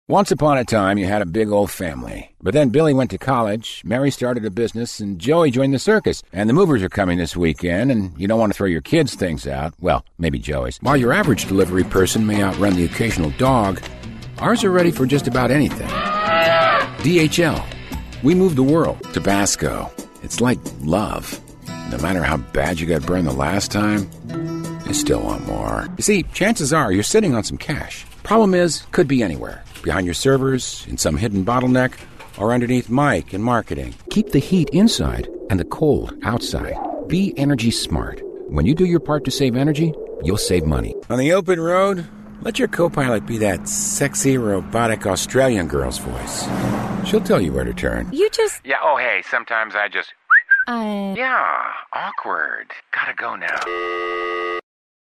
Once upon a time, you had a big old family. But then Billy went to college, Mary started a business, and Joey joined the circus. And the movers are coming this weekend, and you don't want to throw your kids' things out. Well, maybe Joey's. While your average delivery person may outrun the occasional dog, ours are ready for just about anything. DHL. We move the world. Tabasco. It's like love. No matter how bad you got burned the last time, you still want more. You see, chances are you're sitting on some cash. Problem is, could be anywhere. Behind your servers, in some hidden bottleneck, or underneath Mike in marketing. Keep the heat inside and the cold outside. Be energy smart. When you do your part to save energy, you'll save money. On the open road, let your co-pilot be that sexy, robotic Australian girl's voice. She'll tell you where to turn. Yeah, oh hey, sometimes I just... Yeah, awkward. Gotta go now.